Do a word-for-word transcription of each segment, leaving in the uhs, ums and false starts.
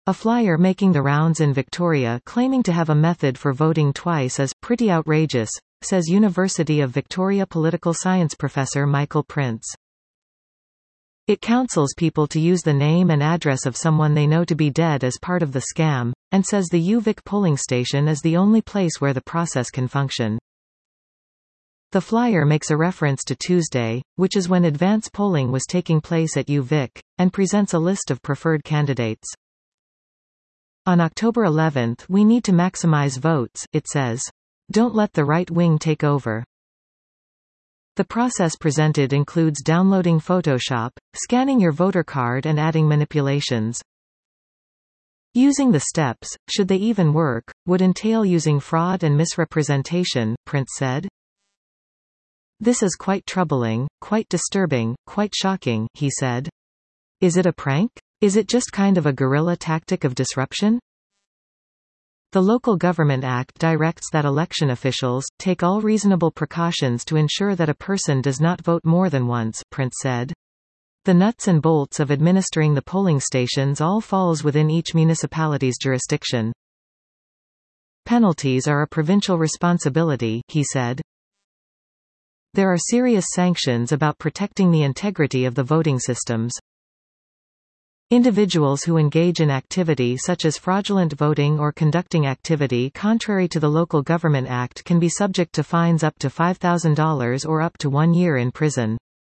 A flyer making the rounds in Victoria claiming to have a method for voting twice is pretty outrageous, says University of Victoria political science professor Michael Prince. It counsels people to use the name and address of someone they know to be dead as part of the scam, and says the UVic polling station is the only place where the process can function. The flyer makes a reference to Tuesday, which is when advance polling was taking place at UVic, and presents a list of preferred candidates. On October eleventh we need to maximize votes, it says. Don't let the right wing take over. The process presented includes downloading Photoshop, scanning your voter card and adding manipulations. Using the steps, should they even work, would entail using fraud and misrepresentation, Prince said. This is quite troubling, quite disturbing, quite shocking, he said. Is it a prank? Is it just kind of a guerrilla tactic of disruption? The Local Government Act directs that election officials take all reasonable precautions to ensure that a person does not vote more than once, Prince said. The nuts and bolts of administering the polling stations all falls within each municipality's jurisdiction. Penalties are a provincial responsibility, he said. There are serious sanctions about protecting the integrity of the voting systems. Individuals who engage in activity such as fraudulent voting or conducting activity contrary to the Local Government Act can be subject to fines up to five thousand dollars or up to one year in prison.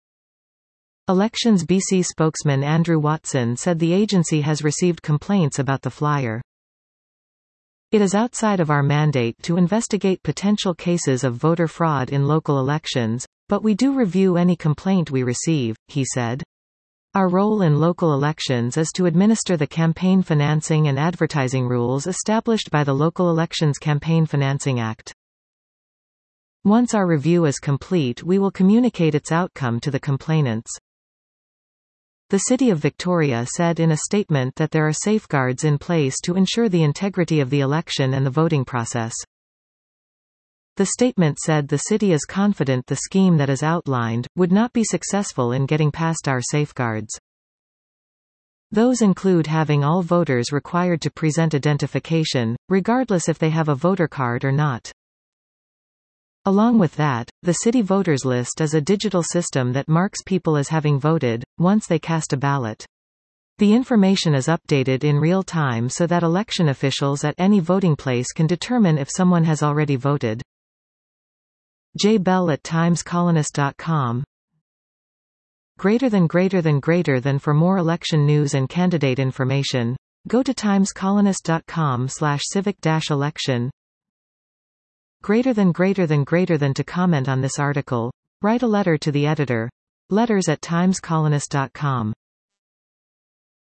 Elections B C spokesman Andrew Watson said the agency has received complaints about the flyer. It is outside of our mandate to investigate potential cases of voter fraud in local elections, but we do review any complaint we receive, he said. Our role in local elections is to administer the campaign financing and advertising rules established by the Local Elections Campaign Financing Act. Once our review is complete, we will communicate its outcome to the complainants. The City of Victoria said in a statement that there are safeguards in place to ensure the integrity of the election and the voting process. The statement said the city is confident the scheme that is outlined would not be successful in getting past our safeguards. Those include having all voters required to present identification, regardless if they have a voter card or not. Along with that, the city voters list is a digital system that marks people as having voted, once they cast a ballot. The information is updated in real time so that election officials at any voting place can determine if someone has already voted. J Bell at times colonist dot com. Greater than greater than greater than For more election news and candidate information, go to times colonist dot com slash civic dash election. Greater than greater than greater than To comment on this article, write a letter to the editor. Letters at times colonist dot com.